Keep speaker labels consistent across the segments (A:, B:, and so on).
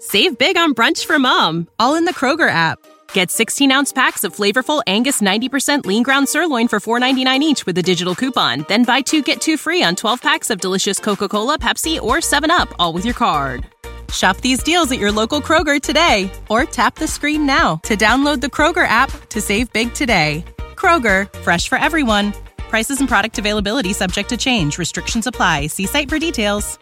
A: Save big on brunch for mom, all in the Kroger app. Get 16-ounce packs of flavorful Angus 90% lean ground sirloin for $4.99 each with a digital coupon. Then buy 2, get 2 free on 12 packs of delicious Coca-Cola, Pepsi, or 7-Up, all with your card. Shop these deals at your local Kroger today, or tap the screen now to download the Kroger app to save big today. Kroger, fresh for everyone. Prices and product availability subject to change. Restrictions apply. See site for details.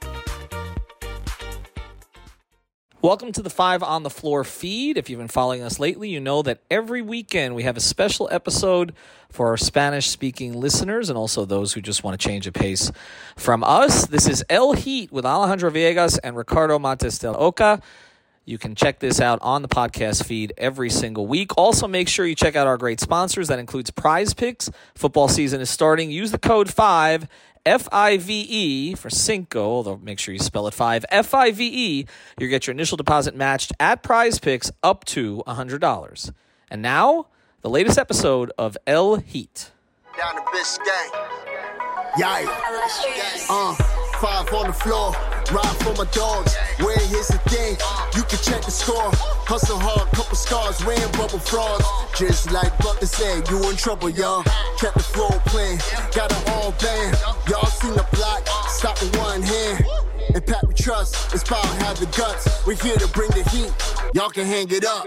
B: Welcome to the Five on the Floor feed. If you've been following us lately, you know that every weekend we have a special episode for our Spanish-speaking listeners and also those who just want to change the pace from us. This is El Heat with Alejandro Villegas and Ricardo Montes del Oca. You can check this out on the podcast feed every single week. Also, make sure you check out our great sponsors. That includes Prize Picks. Football season is starting. Use the code 5, F-I-V-E for Cinco, although make sure you spell it 5, F-I-V-E. You get your initial deposit matched at Prize Picks up to $100. And now, the latest episode of El Heat.
C: Down the Biscayne. Yikes. 5 on the floor. Ride for my dogs. Where here's the thing. You can check the score. Hustle hard, couple scars. Wearing bubble frogs. Just like Butler said, you in trouble, y'all. Kept the floor playing. Got it all banned. Y'all seen the block. Stop with one hand. And Pat we trust. It's power, have the guts. We're here to bring the heat. Y'all can hang it up.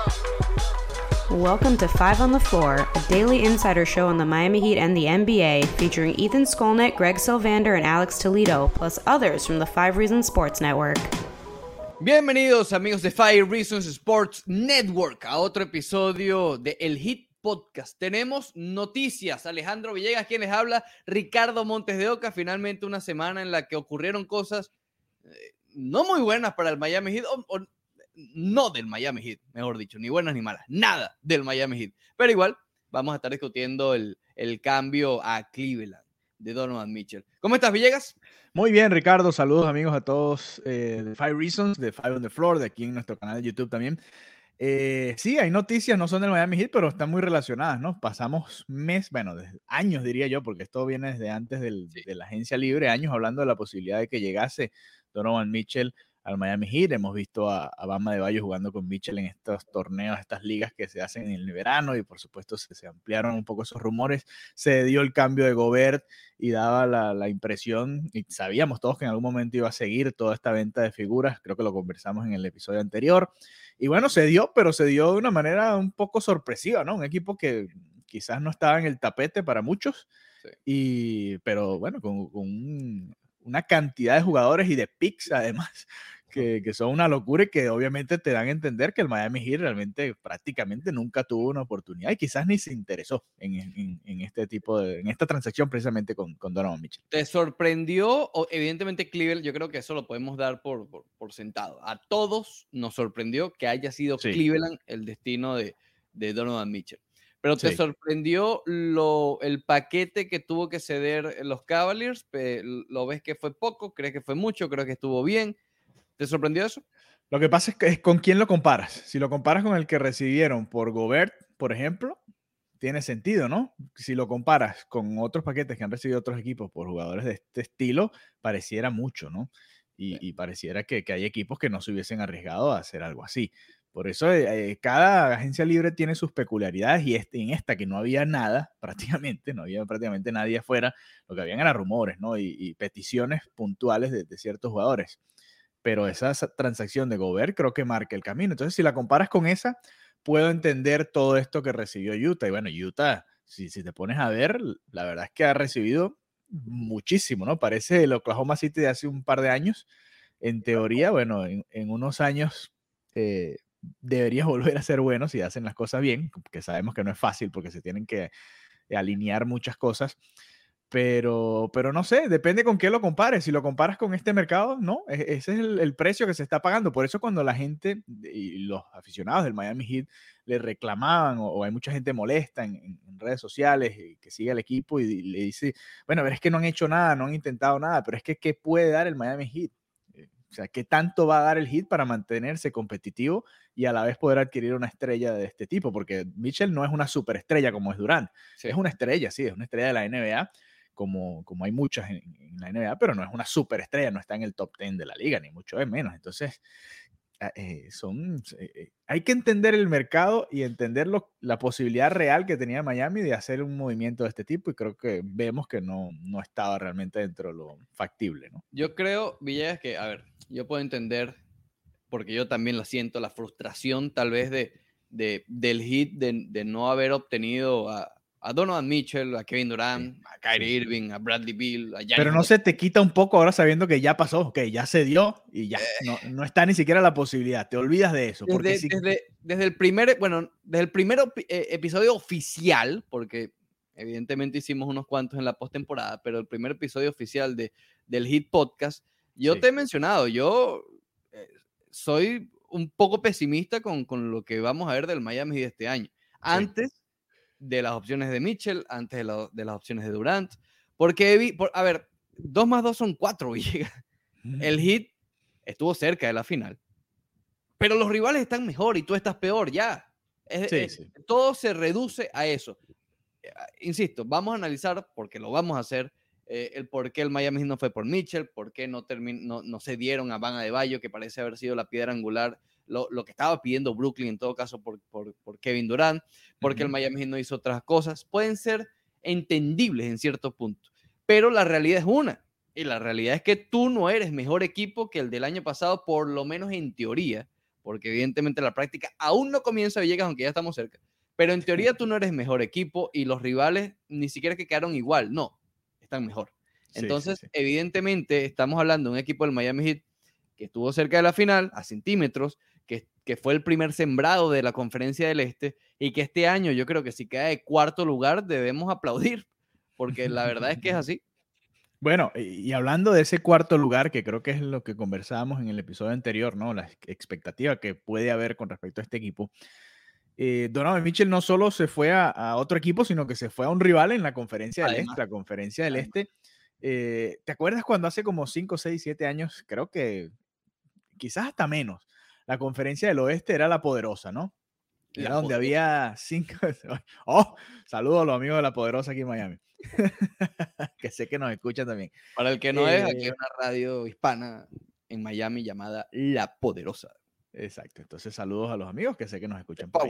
D: Welcome to Five on the Floor, a daily insider show on the Miami Heat and the NBA, featuring Ethan Skolnick, Greg Sylvander, and Alex Toledo, plus others from the 5 Reasons Sports Network.
E: Bienvenidos amigos de 5 Reasons Sports Network a otro episodio de El Heat Podcast. Tenemos noticias. Alejandro Villegas quien les habla, Ricardo Montes de Oca. Finalmente una semana en la que ocurrieron cosas no muy buenas para el Miami Heat, no del Miami Heat, mejor dicho, ni buenas ni malas, nada del Miami Heat. Pero igual vamos a estar discutiendo el cambio a Cleveland de Donovan Mitchell. ¿Cómo estás, Villegas?
F: Muy bien, Ricardo. Saludos, amigos, a todos de 5 Reasons, de 5 on the Floor, de aquí en nuestro canal de YouTube también. Sí, hay noticias, no son del Miami Heat, pero están muy relacionadas, ¿no? Pasamos desde años, diría yo, porque esto viene desde antes de la agencia libre, años hablando de la posibilidad de que llegase Donovan Mitchell al Miami Heat. Hemos visto a Bam Adebayo jugando con Mitchell en estos torneos, estas ligas que se hacen en el verano, y por supuesto se ampliaron un poco esos rumores. Se dio el cambio de Gobert y daba la impresión, y sabíamos todos que en algún momento iba a seguir toda esta venta de figuras. Creo que lo conversamos en el episodio anterior. Y bueno, se dio, pero se dio de una manera un poco sorpresiva, ¿no? Un equipo que quizás no estaba en el tapete para muchos, sí. Pero bueno, con una cantidad de jugadores y de picks además que son una locura y que obviamente te dan a entender que el Miami Heat realmente prácticamente nunca tuvo una oportunidad y quizás ni se interesó en esta transacción precisamente con Donovan Mitchell.
E: ¿Te sorprendió? Evidentemente Cleveland, yo creo que eso lo podemos dar por sentado. A todos nos sorprendió que haya sido Cleveland el destino de Donovan Mitchell. Pero ¿te sorprendió el paquete que tuvo que ceder los Cavaliers? ¿Lo ves que fue poco? ¿Crees que fue mucho? ¿Crees que estuvo bien? ¿Te sorprendió eso?
F: Lo que pasa es que con quién lo comparas. Si lo comparas con el que recibieron por Gobert, por ejemplo, tiene sentido, ¿no? Si lo comparas con otros paquetes que han recibido otros equipos por jugadores de este estilo, pareciera mucho, ¿no? Y pareciera que hay equipos que no se hubiesen arriesgado a hacer algo así. Por eso cada agencia libre tiene sus peculiaridades, y en esta que no había nada, no había prácticamente nadie afuera, lo que habían eran rumores, ¿no? Y peticiones puntuales de ciertos jugadores. Pero esa transacción de Gobert creo que marca el camino. Entonces, si la comparas con esa, puedo entender todo esto que recibió Utah. Y bueno, Utah, si te pones a ver, la verdad es que ha recibido muchísimo, ¿no? Parece el Oklahoma City de hace un par de años. En teoría, bueno, en unos años debería volver a ser bueno si hacen las cosas bien, que sabemos que no es fácil porque se tienen que alinear muchas cosas. Pero no sé, depende con qué lo compares. Si lo comparas con este mercado, no, ese es el precio que se está pagando. Por eso cuando la gente y los aficionados del Miami Heat le reclamaban, o hay mucha gente molesta en redes sociales que sigue al equipo y le dice, bueno, pero es que no han hecho nada, no han intentado nada, pero es que ¿qué puede dar el Miami Heat? O sea, ¿qué tanto va a dar el Heat para mantenerse competitivo y a la vez poder adquirir una estrella de este tipo? Porque Mitchell no es una superestrella como es Durant. Sí. Es una estrella, sí, es una estrella de la NBA, como hay muchas en la NBA, pero no es una superestrella, no está en el top 10 de la liga, ni mucho menos. Entonces, hay que entender el mercado y entender la posibilidad real que tenía Miami de hacer un movimiento de este tipo, y creo que vemos que no estaba realmente dentro de lo factible, ¿no?
E: Yo creo, Villegas, que, a ver, yo puedo entender, porque yo también la siento, la frustración tal vez del Heat de no haber obtenido a Donovan Mitchell, a Kevin Durant, a Kyrie Irving, a Bradley Beal, a Giannis.
F: Pero no se te quita un poco ahora sabiendo que ya pasó, que ya se dio y ya no está ni siquiera la posibilidad. Te olvidas de eso.
E: Desde el primer episodio oficial, porque evidentemente hicimos unos cuantos en la postemporada, pero el primer episodio oficial del Heat Podcast, yo te he mencionado, yo soy un poco pesimista con lo que vamos a ver del Miami Heat este año. Antes de las opciones de Mitchell, antes de las opciones de Durant, porque, a ver, 2 más 2 son 4, Villegas. El Heat estuvo cerca de la final, pero los rivales están mejor y tú estás peor, ya. Todo se reduce a eso. Insisto, vamos a analizar, porque lo vamos a hacer, el por qué el Miami Heat no fue por Mitchell, por qué no se dieron a Bam Adebayo, que parece haber sido la piedra angular, lo que estaba pidiendo Brooklyn en todo caso por Kevin Durant, porque el Miami Heat no hizo otras cosas. Pueden ser entendibles en cierto punto, pero la realidad es una, y la realidad es que tú no eres mejor equipo que el del año pasado, por lo menos en teoría, porque evidentemente la práctica aún no comienza, Villegas, aunque ya estamos cerca, pero en teoría tú no eres mejor equipo y los rivales ni siquiera que quedaron igual, no, están mejor. Entonces, evidentemente estamos hablando de un equipo del Miami Heat que estuvo cerca de la final, a centímetros, que fue el primer sembrado de la Conferencia del Este, y que este año yo creo que si queda de cuarto lugar debemos aplaudir, porque la verdad es que es así.
F: Bueno, y hablando de ese cuarto lugar, que creo que es lo que conversábamos en el episodio anterior, ¿no? La expectativa que puede haber con respecto a este equipo. Donovan Mitchell no solo se fue a otro equipo, sino que se fue a un rival en la Conferencia del Este. La Conferencia del Este. ¿Te acuerdas cuando hace como 5, 6, 7 años, creo que quizás hasta menos, la Conferencia del Oeste era la poderosa, ¿no? Era donde había 5... ¡Oh! Saludos a los amigos de la poderosa aquí en Miami. Que sé que nos escuchan también.
E: Para el que no es, aquí hay una radio hispana en Miami llamada La Poderosa.
F: Exacto. Entonces, saludos a los amigos que sé que nos escuchan por ahí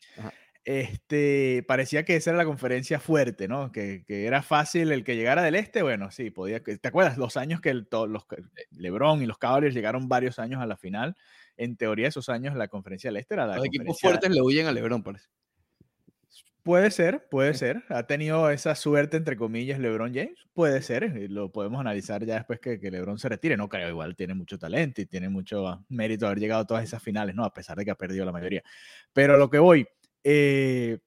F: también. Parecía que esa era la conferencia fuerte, ¿no? Que era fácil el que llegara del este. Bueno, sí, podía. ¿Te acuerdas los años que LeBron y los Cavaliers llegaron varios años a la final? En teoría, esos años la conferencia del este era la conferencia.
E: Los equipos fuertes le huyen a LeBron, parece.
F: Puede ser. Ha tenido esa suerte, entre comillas, LeBron James. Puede ser. Lo podemos analizar ya después que LeBron se retire. No creo, igual tiene mucho talento y tiene mucho mérito haber llegado a todas esas finales, ¿no? A pesar de que ha perdido la mayoría. Pero a lo que voy, el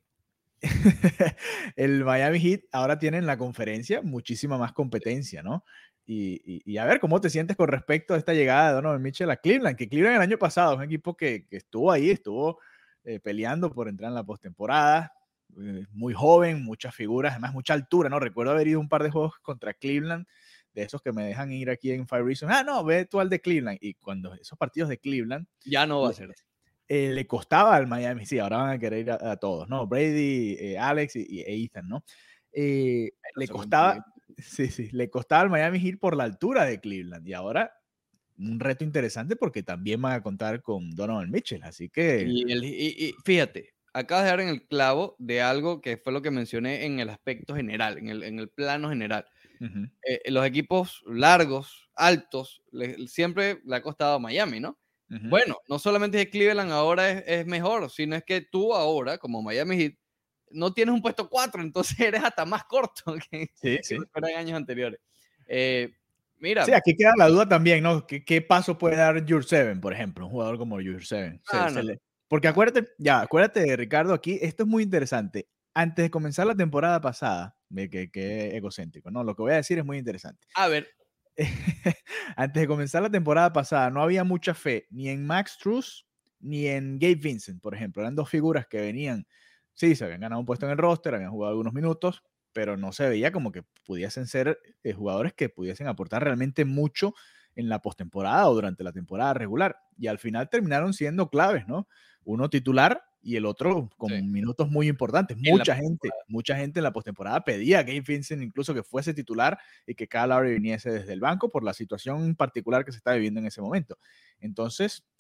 F: Miami Heat ahora tiene en la conferencia muchísima más competencia, ¿no? Y a ver cómo te sientes con respecto a esta llegada de Donovan Mitchell a Cleveland, que Cleveland el año pasado es un equipo que estuvo ahí, estuvo peleando por entrar en la postemporada, muy joven, muchas figuras, además mucha altura, ¿no? Recuerdo haber ido un par de juegos contra Cleveland, de esos que me dejan ir aquí en Five Reasons. No, ve tú al de Cleveland. Y cuando esos partidos de Cleveland...
E: Ya no va a ser.
F: Le costaba al Miami, sí, ahora van a querer ir a todos, ¿no? Brady, Alex y Ethan, ¿no? Le costaba... Sí, le costaba al Miami Heat por la altura de Cleveland, y ahora un reto interesante porque también van a contar con Donovan Mitchell, así que...
E: Y fíjate, acabas de dar en el clavo de algo que fue lo que mencioné en el aspecto general, en el plano general. Uh-huh. Los equipos largos, altos, siempre le ha costado a Miami, ¿no? Uh-huh. Bueno, no solamente es que Cleveland ahora es mejor, sino es que tú ahora, como Miami Heat, no tienes un puesto 4, entonces eres hasta más corto que en años anteriores. Mira.
F: Sí, aquí queda la duda también, ¿no? ¿Qué paso puede dar Jurseven, por ejemplo? Un jugador como Jurseven. Porque acuérdate, Ricardo, aquí esto es muy interesante. Antes de comenzar la temporada pasada, que egocéntrico, ¿no? Lo que voy a decir es muy interesante.
E: A ver.
F: Antes de comenzar la temporada pasada, no había mucha fe ni en Max Strus ni en Gabe Vincent, por ejemplo. Eran dos figuras que venían... Sí, se habían ganado un puesto en el roster, habían jugado algunos minutos, pero no se veía como que pudiesen ser jugadores que pudiesen aportar realmente mucho en la postemporada o durante la temporada regular. Y al final terminaron siendo claves, ¿no? Uno titular y el otro con minutos muy importantes. Mucha gente en la postemporada pedía a Gabe Vincent incluso que fuese titular y que Kyle Lowry viniese desde el banco por la situación particular que se está viviendo en ese momento. Entonces,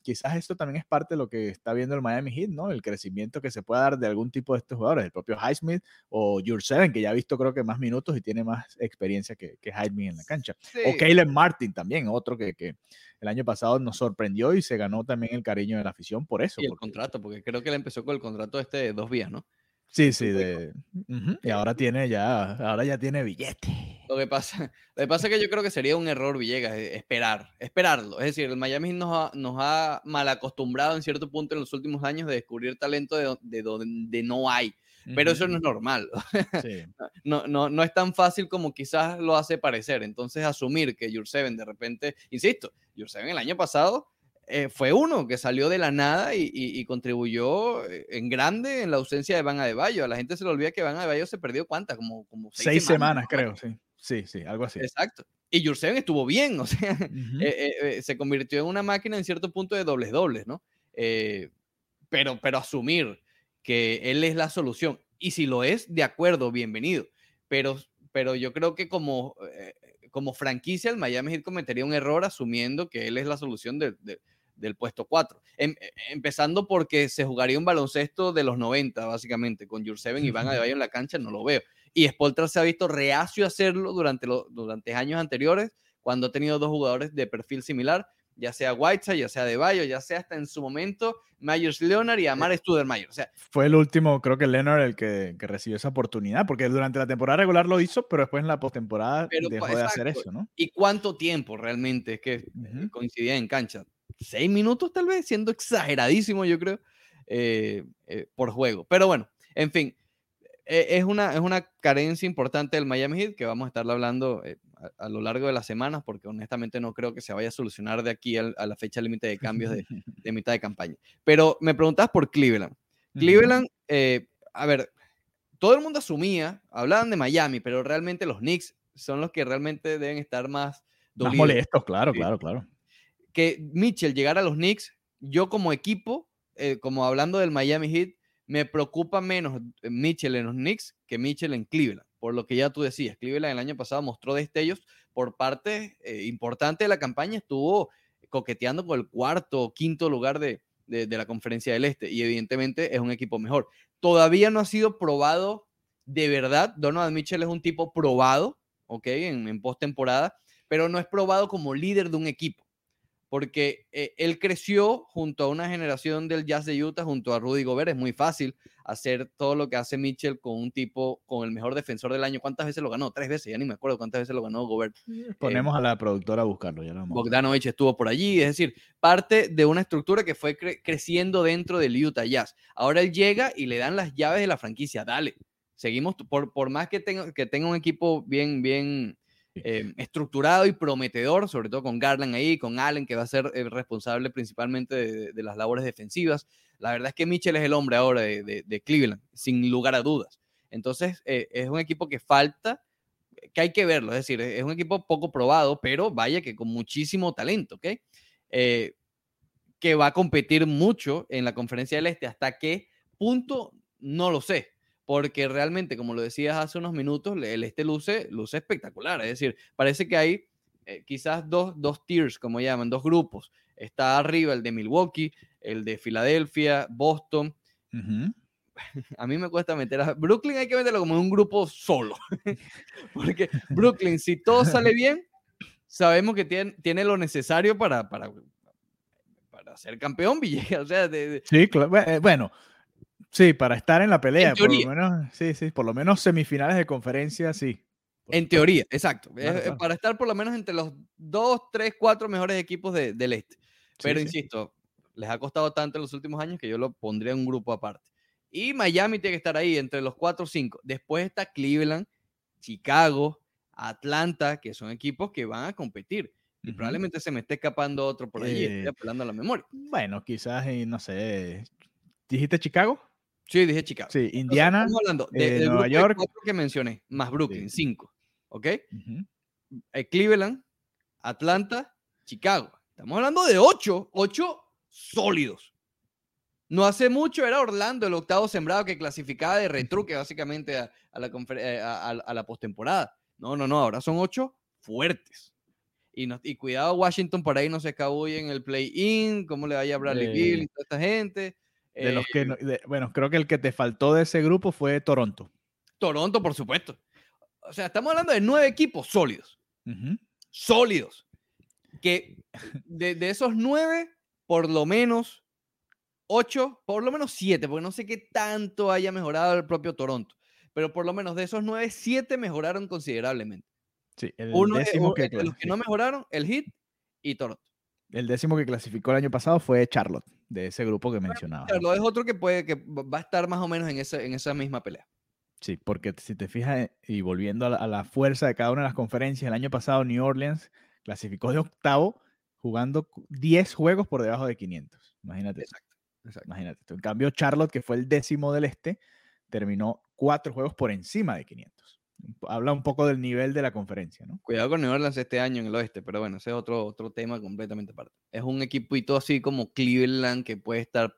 F: quizás esto también es parte de lo que está viendo el Miami Heat, ¿no? El crecimiento que se puede dar de algún tipo de estos jugadores, el propio Highsmith o Jurseven, que ya ha visto creo que más minutos y tiene más experiencia que Highsmith en la cancha.
E: Sí.
F: O Caleb Martin también, otro que el año pasado nos sorprendió y se ganó también el cariño de la afición por eso.
E: Y el contrato, porque creo que él empezó con el contrato de 2 vías, ¿no?
F: Sí, y ahora ya tiene billete.
E: Lo que pasa es que yo creo que sería un error, Villegas, esperarlo. Es decir, el Miami nos ha mal acostumbrado en cierto punto en los últimos años de descubrir talento de donde no hay. Pero eso no es normal. Sí. No es tan fácil como quizás lo hace parecer. Entonces, asumir que Jurseven de repente, insisto, Jurseven el año pasado fue uno que salió de la nada y contribuyó en grande en la ausencia de Bam Adebayo. A la gente se le olvida que Bam Adebayo se perdió ¿cuántas? Como
F: 6 semanas, creo, sí. Sí, algo así.
E: Exacto. Y Jurseven estuvo bien, o sea, se convirtió en una máquina en cierto punto de dobles, ¿no? Pero asumir que él es la solución, y si lo es, de acuerdo, bienvenido. Pero yo creo que como franquicia, el Miami Heat cometería un error asumiendo que él es la solución del puesto 4. Empezando porque se jugaría un baloncesto de los 90, básicamente, con Jurseven y Bam Adebayo en la cancha, no lo veo. Y Spoelstra se ha visto reacio a hacerlo durante años anteriores, cuando ha tenido 2 jugadores de perfil similar, ya sea Whiteside, ya sea Adebayo, ya sea hasta en su momento Myers Leonard y Amar Stoudemire. O sea,
F: fue el último, creo que Leonard, el que recibió esa oportunidad, porque durante la temporada regular lo hizo, pero después en la postemporada dejó de hacer eso, ¿no?
E: ¿Y cuánto tiempo realmente es que coincidía en cancha? 6 minutos tal vez, siendo exageradísimo yo creo, por juego. Pero bueno, en fin, es una carencia importante del Miami Heat que vamos a estarle hablando a lo largo de las semanas, porque honestamente no creo que se vaya a solucionar de aquí a la fecha límite de cambios de mitad de campaña. Pero me preguntabas por Cleveland. Cleveland, a ver, todo el mundo asumía, hablaban de Miami, pero realmente los Knicks son los que realmente deben estar más dolidos.
F: Más molestos, claro.
E: Que Mitchell llegara a los Knicks, yo como equipo, como hablando del Miami Heat, me preocupa menos Mitchell en los Knicks que Mitchell en Cleveland, por lo que ya tú decías. Cleveland el año pasado mostró destellos por parte importante de la campaña, estuvo coqueteando con el 4º o 5º lugar de la Conferencia del Este, y evidentemente es un equipo mejor. Todavía no ha sido probado de verdad. Donovan Mitchell es un tipo probado, ¿ok? En postemporada, pero no es probado como líder de un equipo, porque él creció junto a una generación del Jazz de Utah, junto a Rudy Gobert. Es muy fácil hacer todo lo que hace Mitchell con un tipo, con el mejor defensor del año. ¿Cuántas veces lo ganó? 3 veces, ya ni me acuerdo cuántas veces lo ganó Gobert.
F: Ponemos a la productora a buscarlo. Ya lo
E: Bogdanovich estuvo por allí, es decir, parte de una estructura que fue creciendo dentro del Utah Jazz. Ahora él llega y le dan las llaves de la franquicia. Dale, seguimos, por más que tenga un equipo bien estructurado y prometedor, sobre todo con Garland ahí, con Allen, que va a ser responsable principalmente de las labores defensivas. La verdad es que Mitchell es el hombre ahora de Cleveland, sin lugar a dudas. Entonces, es un equipo que falta, que hay que verlo, es decir, es un equipo poco probado, pero vaya que con muchísimo talento, ¿ok? Que va a competir mucho en la Conferencia del Este. ¿Hasta qué punto? No lo sé. Porque realmente, como lo decías hace unos minutos, el este luce espectacular. Es decir, parece que hay quizás dos tiers, como llaman, 2 grupos. Está arriba el de Milwaukee, el de Filadelfia, Boston. A mí me cuesta meter a Brooklyn, hay que meterlo como en un grupo solo. Porque Brooklyn, si todo sale bien, sabemos que tiene lo necesario para ser campeón, Villegas. O sea,
F: sí, claro. Bueno. Sí, para estar en la pelea, por lo menos, sí, por lo menos semifinales de conferencia, sí.
E: En teoría, exacto.
F: Claro.
E: Para estar por lo menos entre los 2, 3, 4 mejores equipos del este. Pero insisto, les ha costado tanto en los últimos años que yo lo pondría en un grupo aparte. Y Miami tiene que estar ahí entre los 4 o 5. Después está Cleveland, Chicago, Atlanta, que son equipos que van a competir. Y probablemente se me esté escapando otro por allí, estoy apelando a la memoria.
F: Bueno, quizás, no sé. ¿Dijiste Chicago?
E: Sí, dije Chicago.
F: Sí, Indiana.
E: Entonces, estamos hablando del
F: Nueva
E: grupo
F: York.
E: De 4 que mencioné, más Brooklyn, 5. ¿Ok? Cleveland, Atlanta, Chicago. Estamos hablando de 8 sólidos. No hace mucho era Orlando, el 8º sembrado que clasificaba de retruque básicamente a la postemporada. No, ahora son 8 fuertes. Y cuidado, Washington por ahí no se escabulle en el play-in, cómo le vaya a Bradley Beal y toda esta gente.
F: De los que bueno, creo que el que te faltó de ese grupo fue Toronto.
E: Toronto, por supuesto. O sea, estamos hablando de 9 equipos sólidos. Sólidos. Que de esos 9, por lo menos 8, por lo menos 7, porque no sé qué tanto haya mejorado el propio Toronto. Pero por lo menos de esos 9, 7 mejoraron considerablemente.
F: Sí, el
E: décimo
F: que
E: de los que no mejoraron, el Heat y Toronto.
F: El 10º que clasificó el año pasado fue Charlotte, de ese grupo que mencionaba.
E: Charlotte es otro que va a estar más o menos en esa misma pelea.
F: Sí, porque si te fijas, y volviendo a la fuerza de cada una de las conferencias, el año pasado New Orleans clasificó de 8º jugando 10 juegos por debajo de 500. Imagínate. Exacto. Imagínate. En cambio, Charlotte, que fue el 10º del este, terminó 4 juegos por encima de 500. Habla un poco del nivel de la conferencia, ¿no?
E: Cuidado con New Orleans este año en el oeste, pero bueno, ese es otro tema completamente aparte. Es un equipito así como Cleveland que puede estar...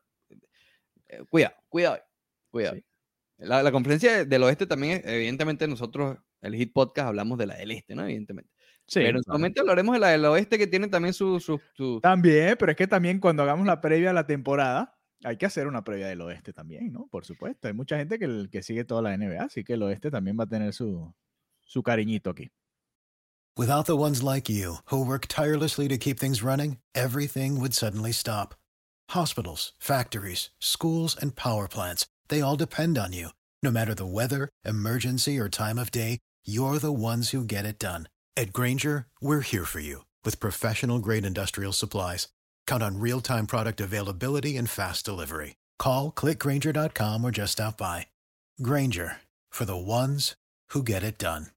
E: Cuidado. Sí. La conferencia del oeste también, evidentemente nosotros, el Hit Podcast, hablamos de la del este, ¿no? Evidentemente. Sí, pero en su momento hablaremos de la del oeste que tiene también su...
F: También, pero es que también cuando hagamos la previa a la temporada, hay que hacer una previa del oeste también, ¿no? Por supuesto. Hay mucha gente que sigue toda la NBA, así que el oeste también va a tener su cariñito aquí.
G: Without the ones like you, who work tirelessly to keep things running, everything would suddenly stop. Hospitals, factories, schools, and power plants, they all depend on you. No matter the weather, emergency, or time of day, you're the ones who get it done. At Grainger, we're here for you with professional-grade industrial supplies. Count on real-time product availability and fast delivery. Call, click Grainger.com, or just stop by. Grainger, for the ones who get it done.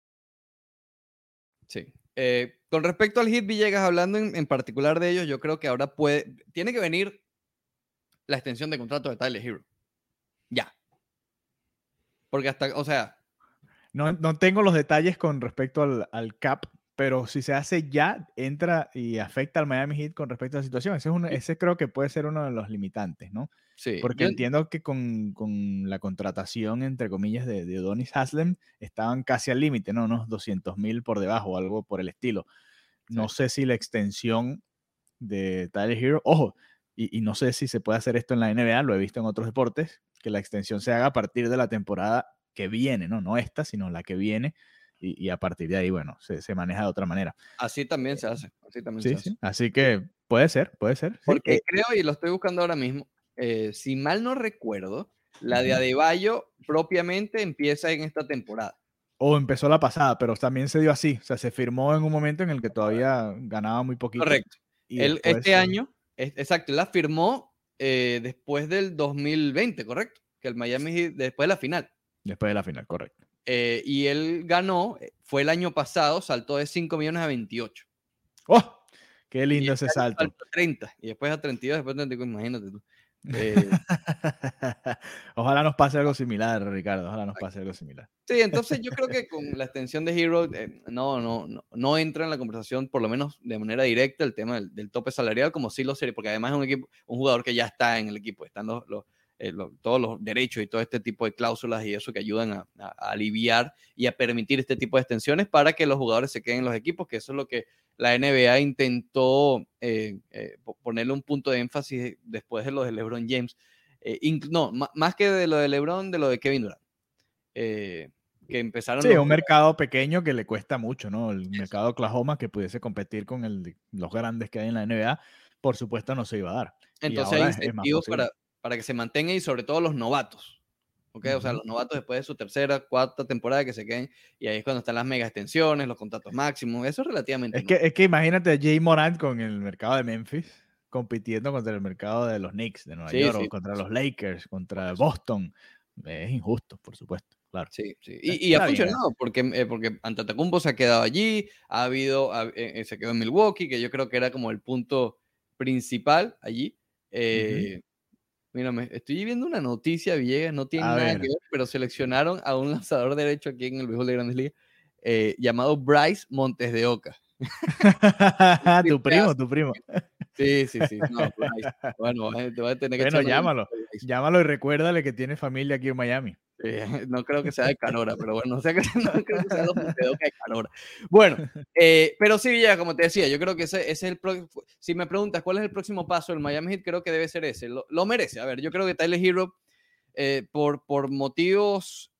E: Sí. Con respecto al Heat, Villegas, hablando en particular de ellos, yo creo que ahora tiene que venir la extensión de contrato de Tyler Hero. Ya. Porque
F: No tengo los detalles con respecto al cap, pero si se hace ya, entra y afecta al Miami Heat con respecto a la situación. Ese creo que puede ser uno de los limitantes, ¿no? Sí. Porque entiendo que con la contratación, entre comillas, de Udonis Haslem, estaban casi al límite, ¿no? Unos 200,000 por debajo o algo por el estilo. No sé si la extensión de Tyler Hero, ojo, y no sé si se puede hacer esto en la NBA, lo he visto en otros deportes, que la extensión se haga a partir de la temporada que viene, no esta, sino la que viene, y a partir de ahí, bueno, se maneja de otra manera.
E: Así también se hace.
F: Sí. Así que puede ser.
E: Porque
F: sí.
E: Creo, y lo estoy buscando ahora mismo, si mal no recuerdo, la de Adebayo propiamente empieza en esta temporada.
F: O empezó la pasada, pero también se dio así. O sea, se firmó en un momento en el que todavía ganaba muy poquito.
E: Correcto. Este año, exacto, él la firmó después del 2020, ¿correcto? Que el Miami Heat, después de la final.
F: Después de la final, correcto.
E: Y él ganó, fue el año pasado, saltó de 5 millones a 28.
F: ¡Oh! ¡Qué lindo ese salto!
E: A 30, y después a 32, después a 34, imagínate tú.
F: Ojalá nos pase algo similar, Ricardo. Ojalá nos pase algo similar.
E: Sí, entonces yo creo que con la extensión de Hero no entra en la conversación, por lo menos de manera directa, el tema del tope salarial, como sí lo sería, porque además es un jugador que ya está en el equipo, están todos los derechos y todo este tipo de cláusulas y eso que ayudan a aliviar y a permitir este tipo de extensiones para que los jugadores se queden en los equipos, que eso es lo que la NBA intentó ponerle un punto de énfasis después de lo de LeBron James. Más que de lo de LeBron, de lo de Kevin Durant. Que empezaron...
F: Sí, un mercado pequeño que le cuesta mucho, ¿no? El mercado de Oklahoma, que pudiese competir con los grandes que hay en la NBA, por supuesto no se iba a dar.
E: Entonces hay incentivos para que se mantenga y sobre todo los novatos. ¿Okay? O sea, los novatos después de su tercera, cuarta temporada que se queden, y ahí es cuando están las mega extensiones, los contratos máximos, eso es relativamente...
F: Es que imagínate a Jay Morant con el mercado de Memphis, compitiendo contra el mercado de los Knicks de Nueva York, o contra los Lakers, contra Boston. Es injusto, por supuesto, claro.
E: Sí. Y ha funcionado, porque Antetokounmpo se ha quedado allí, se quedó en Milwaukee, que yo creo que era como el punto principal allí. Mira, estoy viendo una noticia, Villegas, no tiene nada que ver, pero seleccionaron a un lanzador derecho aquí en el béisbol de Grandes Ligas, llamado Bryce Montes de Oca.
F: tu primo.
E: Sí. No, Bryce. Bueno, te voy a tener que
F: llámalo y recuérdale que tiene familia aquí en Miami.
E: No creo que sea de Carora, pero bueno, no creo que sea los Montedoca de Carora. Bueno, pero sí, ya como te decía, yo creo que ese es el si me preguntas cuál es el próximo paso del Miami Heat, creo que debe ser ese. Lo merece. A ver, yo creo que Tyler Herro, por motivos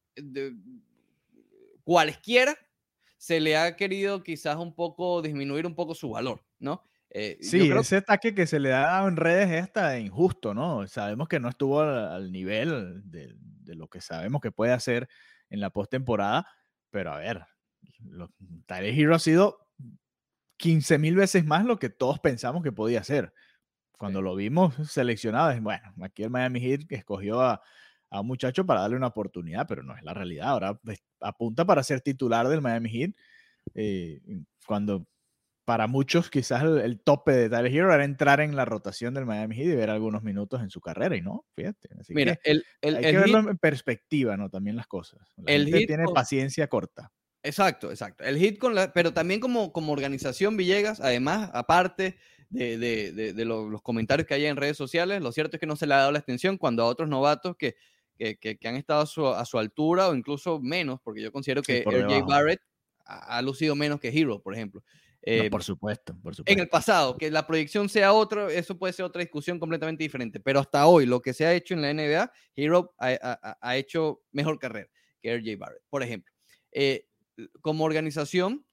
E: cualesquiera, se le ha querido quizás disminuir un poco su valor, ¿no?
F: Sí, ese ataque que se le ha dado en redes es hasta injusto, ¿no? Sabemos que no estuvo al nivel de lo que sabemos que puede hacer en la postemporada, pero a ver, Tyler Herro ha sido 15,000 veces más lo que todos pensamos que podía ser. Cuando lo vimos seleccionado, bueno, aquí el Miami Heat escogió a un muchacho para darle una oportunidad, pero no es la realidad. Ahora apunta para ser titular del Miami Heat, cuando para muchos quizás el tope de Tyler Herro era entrar en la rotación del Miami Heat y ver algunos minutos en su carrera, y no, fíjate. Así
E: mira,
F: que hay que verlo en perspectiva, ¿no? También las cosas. La gente tiene paciencia corta.
E: Exacto. El Heat pero también como organización, Villegas, además, aparte de los comentarios que hay en redes sociales, lo cierto es que no se le ha dado la extensión cuando a otros novatos que han estado a su altura o incluso menos, porque yo considero que R.J. Barrett ha lucido menos que Herro, por ejemplo.
F: No, por supuesto.
E: En el pasado, que la proyección sea otro, eso puede ser otra discusión completamente diferente, pero hasta hoy lo que se ha hecho en la NBA, Herro ha hecho mejor carrera que R.J. Barrett, por ejemplo. Como organización,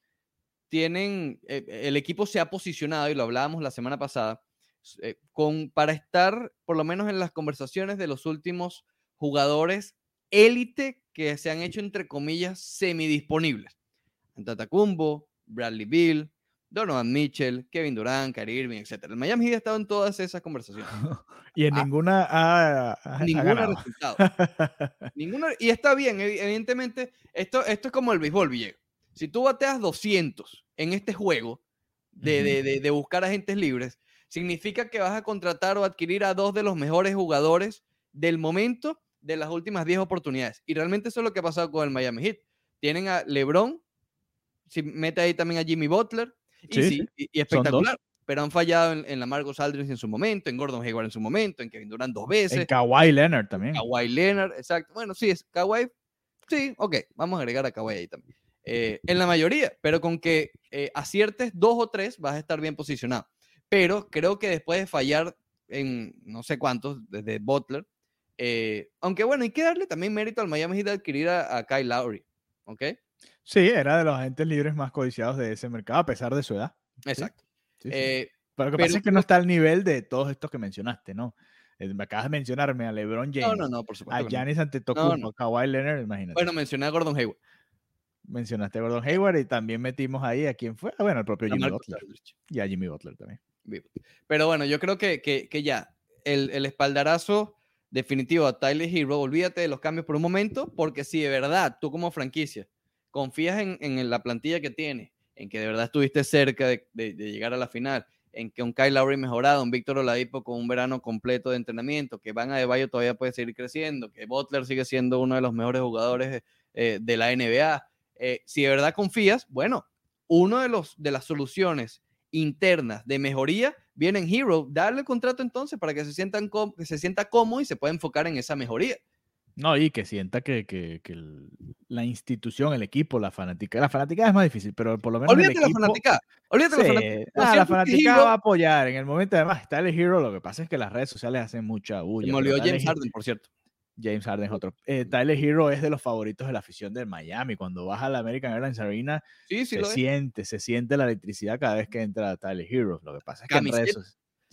E: el equipo se ha posicionado, y lo hablábamos la semana pasada, para estar por lo menos en las conversaciones de los últimos jugadores élite que se han hecho, entre comillas, semidisponibles. Antetokounmpo, Bradley Beal, Donovan Mitchell, Kevin Durant, Kyrie Irving, etc. El Miami Heat ha estado en todas esas conversaciones.
F: Y en ninguna ha
E: resultado. Y está bien, evidentemente. Esto es como el béisbol, Villegas. Si tú bateas 200 en este juego de buscar agentes libres, significa que vas a contratar o adquirir a 2 de los mejores jugadores del momento de las últimas 10 oportunidades. Y realmente eso es lo que ha pasado con el Miami Heat. Tienen a LeBron, si mete ahí también a Jimmy Butler, y espectacular, pero han fallado en la Marcus Aldridge en su momento, en Gordon Hayward en su momento, en Kevin Durant 2 veces.
F: En Kawhi Leonard también.
E: Kawhi Leonard, exacto. Bueno, sí, es Kawhi. Sí, ok, vamos a agregar a Kawhi ahí también. En la mayoría, pero con que aciertes 2 o 3 vas a estar bien posicionado. Pero creo que después de fallar en no sé cuántos, desde Butler, aunque bueno, hay que darle también mérito al Miami Heat de adquirir a Kyle Lowry, ¿ok?
F: Sí, era de los agentes libres más codiciados de ese mercado, a pesar de su edad.
E: Exacto.
F: Sí. Pero lo que pasa es que no está al nivel de todos estos que mencionaste, ¿no? Me acabas de mencionarme a LeBron James,
E: no, por supuesto,
F: a Giannis Antetokounmpo, a Kawhi Leonard, imagínate.
E: Bueno, mencioné a Gordon Hayward.
F: Mencionaste a Gordon Hayward y también metimos ahí a quién fue. Bueno, el propio Jimmy Butler. Y a Jimmy Butler también.
E: Pero bueno, yo creo que ya el espaldarazo definitivo a Tyler Herro, olvídate de los cambios por un momento, porque si de verdad tú como franquicia confías en la plantilla que tienes, en que de verdad estuviste cerca de llegar a la final, en que un Kyle Lowry mejorado, un Víctor Oladipo con un verano completo de entrenamiento, que Van Adebayo todavía puede seguir creciendo, que Butler sigue siendo uno de los mejores jugadores de la NBA. Si de verdad confías, bueno, uno de las soluciones internas de mejoría viene en Herro. Darle contrato entonces para que se sienta cómodo y se pueda enfocar en esa mejoría.
F: No, y que sienta que la institución, el equipo, la fanática es más difícil, pero por lo menos
E: olvídate
F: el equipo... la fanática va a apoyar en el momento. Además, Tyler Herro, lo que pasa es que las redes sociales hacen mucha bulla.
E: Me olvidó James Harden, por cierto.
F: James Harden es otro. Tyler Herro es de los favoritos de la afición del Miami. Cuando vas a la American Airlines Arena, se siente la electricidad cada vez que entra Tyler Herro. Lo que pasa es que en redes...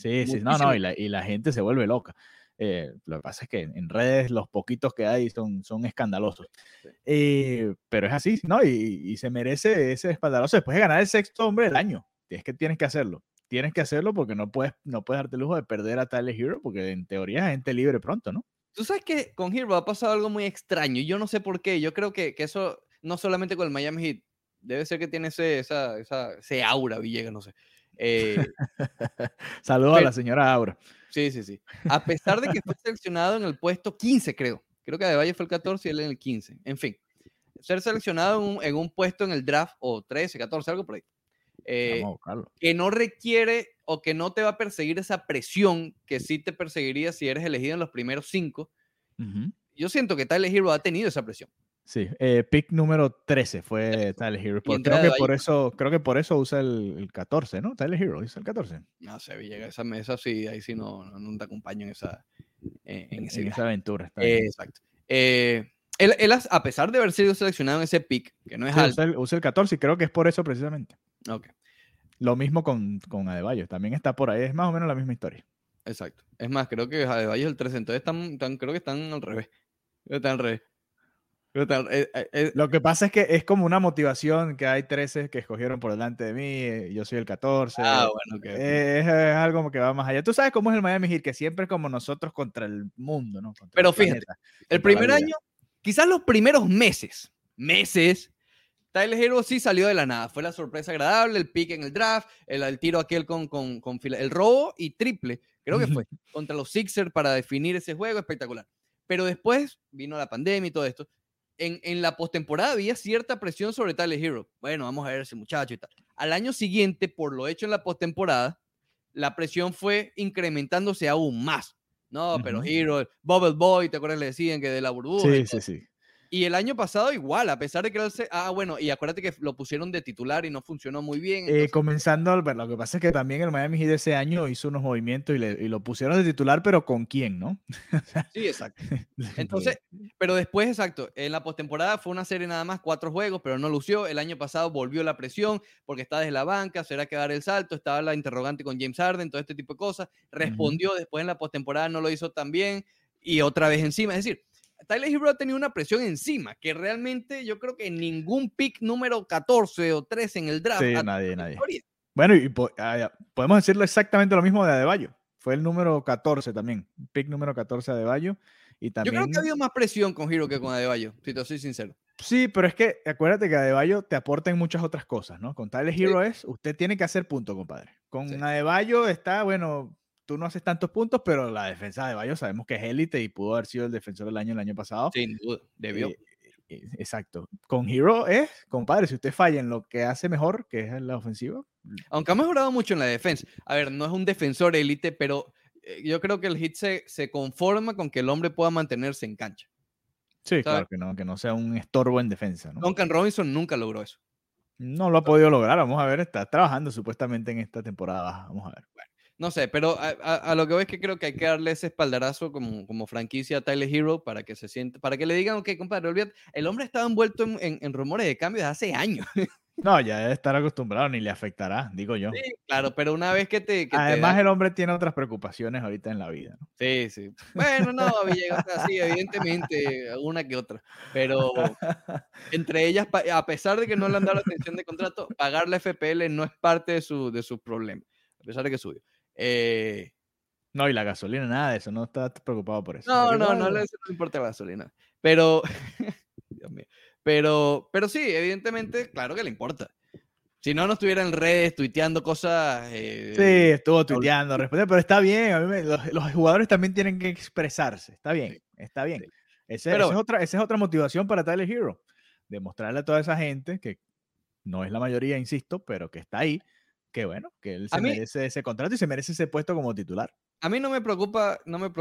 F: y la gente se vuelve loca. Lo que pasa es que en redes los poquitos que hay son escandalosos. Pero es así, ¿no? Y se merece ese espaldarazo después de ganar el 6º hombre del año. Tienes que hacerlo. Tienes que hacerlo porque no puedes darte el lujo de perder a Tyler Herro, porque en teoría es gente libre pronto, ¿no?
E: Tú sabes que con Herro ha pasado algo muy extraño y yo no sé por qué. Yo creo que eso no solamente con el Miami Heat, debe ser que tiene ese aura, Villegas, no sé.
F: Saludos a la señora Aura.
E: Sí. A pesar de que fue seleccionado en el puesto 15, creo que Adebayo fue el 14 y él en el 15. En fin, ser seleccionado en un puesto en el draft, o 13, 14, algo por ahí. Que no requiere o que no te va a perseguir esa presión que sí te perseguiría si eres elegido en los primeros 5. yo siento que Tyler Hero ha tenido esa presión.
F: Sí, pick número 13 fue Tyler Hero. Creo que por eso usa el 14, ¿no? Tyler Hero usa el 14.
E: No sé, Villegas, esa mesa sí, ahí sí no te acompaño en esa
F: aventura.
E: Exacto. Él, a pesar de haber sido seleccionado en ese pick, que no es alto.
F: Usa el 14 y creo que es por eso precisamente.
E: Ok.
F: Lo mismo con Adebayo, también está por ahí, es más o menos la misma historia.
E: Exacto. Es más, creo que Adebayo es el 13, entonces creo que están al revés.
F: Lo que pasa es que es como una motivación que hay 13 que escogieron por delante de mí, yo soy el 14.
E: Bueno, okay.
F: Es algo que va más allá. Tú sabes cómo es el Miami Heat, que siempre es como nosotros contra el mundo, ¿no?
E: Pero fíjate, el primer año, quizás los primeros meses, Tyler Hero sí salió de la nada. Fue la sorpresa agradable, el pick en el draft, el tiro aquel con el robo y triple, creo que fue, contra los Sixers para definir ese juego, espectacular. Pero después vino la pandemia y todo esto. En la postemporada había cierta presión sobre Tyler Hero. Bueno, vamos a ver ese muchacho y tal. Al año siguiente, por lo hecho en la postemporada, la presión fue incrementándose aún más. No, pero Hero, Bubble Boy, ¿te acuerdas? Le decían que de la burbuja.
F: Sí.
E: Y el año pasado igual, a pesar de que bueno, y acuérdate que lo pusieron de titular y no funcionó muy bien. Entonces...
F: Comenzando, lo que pasa es que también el Miami Heat ese año hizo unos movimientos y lo pusieron de titular, pero ¿con quién, no?
E: Sí, exacto. Entonces, pero después, exacto, en la postemporada fue una serie nada más, 4 juegos, pero no lució. El año pasado volvió la presión porque está desde la banca, será que dar el salto, estaba la interrogante con James Harden, todo este tipo de cosas. Respondió después en la postemporada, no lo hizo tan bien y otra vez encima. Es decir, Tyler Hero ha tenido una presión encima que realmente yo creo que ningún pick número 14 o 13 en el draft.
F: Sí, nadie. Bueno, y podemos decirlo exactamente lo mismo de Adebayo. Fue el número 14 también, pick número 14 de Adebayo. Y también...
E: Yo creo que ha habido más presión con Hero que con Adebayo, si te soy sincero.
F: Sí, pero es que acuérdate que Adebayo te aporta en muchas otras cosas, ¿no? Con Tyler Hero usted tiene que hacer punto, compadre. Con Adebayo está, bueno... Tú no haces tantos puntos, pero la defensa de Adebayo sabemos que es élite y pudo haber sido el defensor del año el año pasado.
E: Sin duda, debió.
F: Exacto. Con Hero compadre, si usted falla en lo que hace mejor, que es la ofensiva.
E: Aunque ha mejorado mucho en la defensa. A ver, no es un defensor élite, pero yo creo que el Heat se conforma con que el hombre pueda mantenerse en cancha.
F: Sí, ¿sabes? Claro, que no sea un estorbo en defensa, ¿no?
E: Duncan Robinson nunca logró eso.
F: No lo ha podido lograr, vamos a ver, está trabajando supuestamente en esta temporada, vamos a ver.
E: Bueno. No sé, pero a lo que voy es que creo que hay que darle ese espaldarazo como franquicia a Tyler Hero para que se sienta, para que le digan, ok, compadre, olvídate, el hombre estaba envuelto en rumores de cambio desde hace años.
F: No, ya debe estar acostumbrado, ni le afectará, digo yo.
E: Sí, claro, pero una vez que
F: además el hombre tiene otras preocupaciones ahorita en la vida, ¿no?
E: Sí. Bueno, no, Villegas, sí, evidentemente, una que otra, pero entre ellas, a pesar de que no le han dado la extensión de contrato, pagar la FPL no es parte de su problema, a pesar de que es suyo.
F: No, y la gasolina, nada de eso, no está preocupado por eso.
E: No le importa la gasolina. Pero, Dios mío. Pero sí, evidentemente, claro que le importa. Si no estuviera en redes tuiteando cosas.
F: Sí, estuvo tuiteando, respondiendo, pero está bien. Los jugadores también tienen que expresarse. Está bien, sí, está bien. Sí. Esa es otra motivación para Tyler Hero. Demostrarle a toda esa gente que no es la mayoría, insisto, pero que está ahí. Que bueno, que él se merece ese contrato y se merece ese puesto como titular.
E: A mí no me preocupa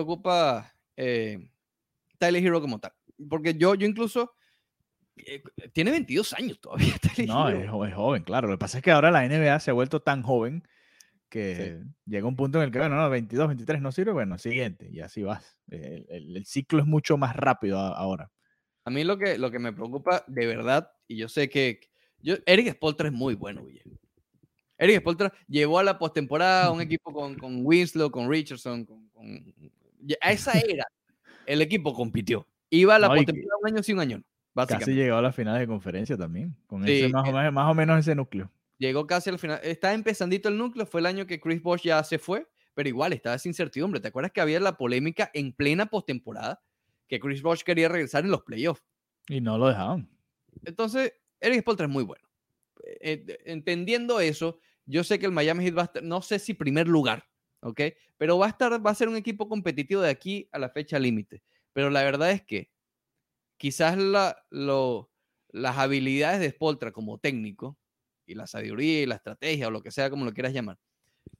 E: Tyler Hero como tal, porque yo incluso tiene 22 años todavía.
F: No, es joven, claro. Lo que pasa es que ahora la NBA se ha vuelto tan joven que llega un punto en el que, bueno, 22, 23 no sirve, bueno, siguiente, y así vas. El ciclo es mucho más rápido ahora.
E: A mí lo que me preocupa de verdad, y yo sé que Eric Spoelstra es muy bueno, Guillermo. Eric Spoelstra llevó a la postemporada un equipo con Winslow, con Richardson, a esa era el equipo compitió. Iba a la postemporada un año sí, un año no, básicamente.
F: Casi llegó a las finales de conferencia también, con ese más o menos ese núcleo.
E: Llegó casi al final, estaba empezandito el núcleo, fue el año que Chris Bosh ya se fue, pero igual estaba esa incertidumbre. ¿Te acuerdas que había la polémica en plena postemporada que Chris Bosh quería regresar en los playoffs?
F: Y no lo dejaban.
E: Entonces, Eric Spoelstra es muy bueno. Entendiendo eso, yo sé que el Miami Heat va a estar, no sé si primer lugar, ¿ok? Pero va a ser un equipo competitivo de aquí a la fecha límite. Pero la verdad es que quizás las habilidades de Spoelstra como técnico y la sabiduría y la estrategia o lo que sea como lo quieras llamar,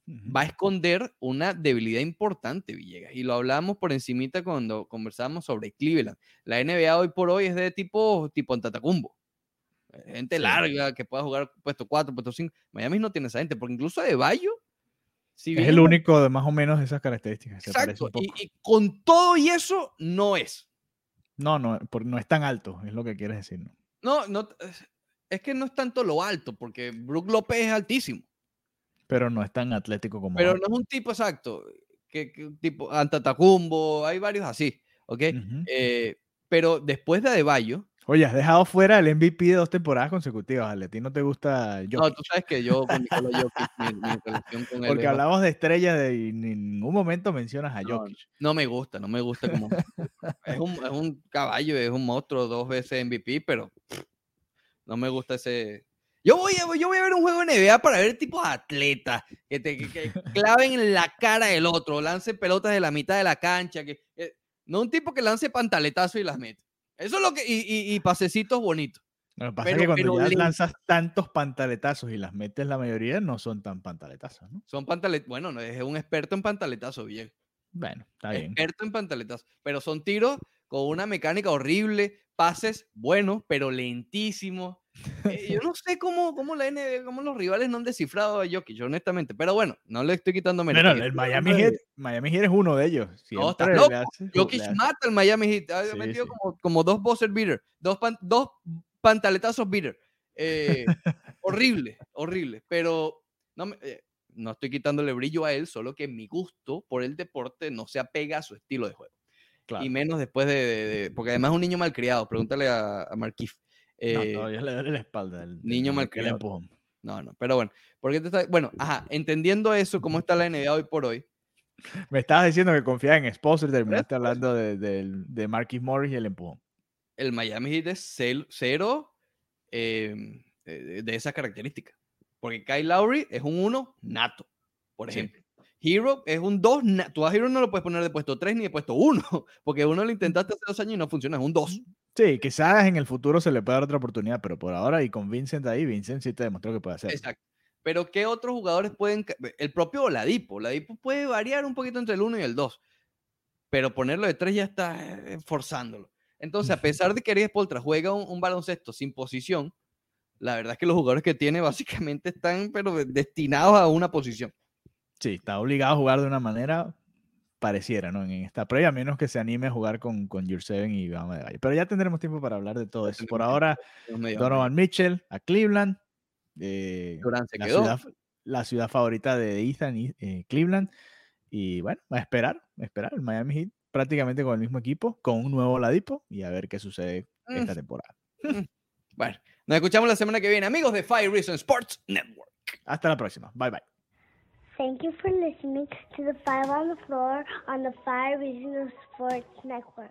E: va a esconder una debilidad importante, Villegas. Y lo hablamos por encimita cuando conversamos sobre Cleveland. La NBA hoy por hoy es de tipo Antetokounmpo. Gente larga que pueda jugar puesto 4, puesto 5. Miami no tiene esa gente, porque incluso Adebayo, si
F: es el único de más o menos esas características.
E: Exacto, y con todo y eso no es.
F: No es tan alto, es lo que quieres decir, ¿no?
E: No, es que no es tanto lo alto, porque Brook López es altísimo.
F: Pero no es tan atlético como...
E: Pero no es un tipo exacto, que tipo Antetokounmpo, hay varios así, ¿ok? Pero después de Adebayo...
F: Oye, has dejado fuera el MVP de 2 temporadas consecutivas, Ale. ¿A ti no te gusta Jokic?
E: No, tú sabes que yo con Nikola Jokic, mi relación con él...
F: Porque hablamos de estrellas y en ningún momento mencionas a Jokic.
E: No me gusta como... es un caballo, es un monstruo, 2 veces MVP, pero no me gusta ese... Yo voy a ver un juego de NBA para ver tipos atletas que claven en la cara del otro, lancen pelotas de la mitad de la cancha, no un tipo que lance pantaletazos y las mete. Eso es lo que y pasecitos bonitos.
F: Lo que pasa es que cuando ya lanzas tantos pantaletazos y las metes, la mayoría no son tan pantaletazos, ¿no?
E: Son bueno, no, es un experto en pantaletazos, bien.
F: Bueno, está bien.
E: Experto en pantaletazos, pero son tiros con una mecánica horrible, pases buenos, pero lentísimos. Yo no sé cómo la NBA, cómo los rivales no han descifrado a Jokic, honestamente, pero bueno, no le estoy quitando mérito.
F: Bueno, el Miami Heat es uno de ellos.
E: No, estás loco. Jokic mata al Miami Heat. Ha metido como 2 buzzer beater, 2 pantaletazos beater. Horrible, pero no estoy quitándole brillo a él, solo que mi gusto por el deporte no se apega a su estilo de juego. Claro. Y menos después de porque además es un niño malcriado. Pregúntale a Markieff.
F: Todavía le duele la espalda. El
E: niño malcriado. No, pero bueno. Entendiendo eso, ¿cómo está la NBA hoy por hoy?
F: Me estabas diciendo que confiabas en Spoelstra, terminaste hablando de Markieff Morris y el empujón.
E: El Miami Heat es 0 de esas características. Porque Kyle Lowry es un 1 nato, por ejemplo. Hero es un 2. Tú a Hero no lo puedes poner de puesto 3 ni de puesto 1, porque uno lo intentaste hace 2 años y no funciona, es un 2.
F: Sí, quizás en el futuro se le pueda dar otra oportunidad, pero por ahora, y con Vincent ahí, Vincent sí te demostró que puede hacer.
E: Exacto. Pero ¿qué otros jugadores pueden...? El propio Oladipo puede variar un poquito entre el 1 y el 2, pero ponerlo de 3 ya está forzándolo. Entonces, a pesar de que Eric Spoelstra juega un baloncesto sin posición, la verdad es que los jugadores que tiene básicamente están pero destinados a una posición.
F: Sí, está obligado a jugar de una manera pareciera, ¿no? En esta previa, a menos que se anime a jugar con Jurseven y Bama de Valle. Pero ya tendremos tiempo para hablar de todo eso. Por ahora, Donovan Mitchell a Cleveland. La ciudad favorita de Ethan, Cleveland. Y bueno, a esperar. El Miami Heat prácticamente con el mismo equipo, con un nuevo Oladipo y a ver qué sucede esta temporada.
E: Bueno, nos escuchamos la semana que viene, amigos de 5 Reasons Sports Network.
F: Hasta la próxima. Bye, bye.
H: Thank you for listening to the 5 on the Floor on the 5 Reasons Sports Network.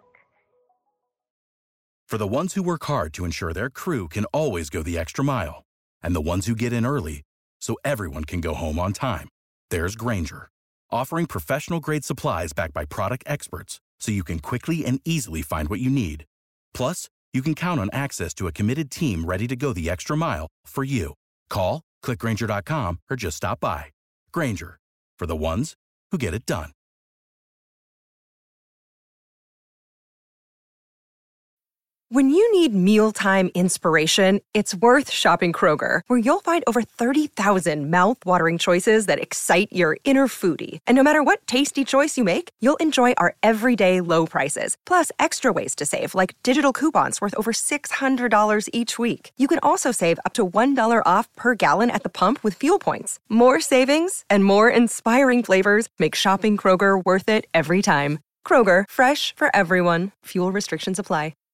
I: For the ones who work hard to ensure their crew can always go the extra mile, and the ones who get in early so everyone can go home on time, there's Grainger, offering professional-grade supplies backed by product experts so you can quickly and easily find what you need. Plus, you can count on access to a committed team ready to go the extra mile for you. Call, click Grainger.com, or just stop by. Grainger, for the ones who get it done.
J: When you need mealtime inspiration, it's worth shopping Kroger, where you'll find over 30,000 mouth-watering choices that excite your inner foodie. And no matter what tasty choice you make, you'll enjoy our everyday low prices, plus extra ways to save, like digital coupons worth over $600 each week. You can also save up to $1 off per gallon at the pump with fuel points. More savings and more inspiring flavors make shopping Kroger worth it every time. Kroger, fresh for everyone. Fuel restrictions apply.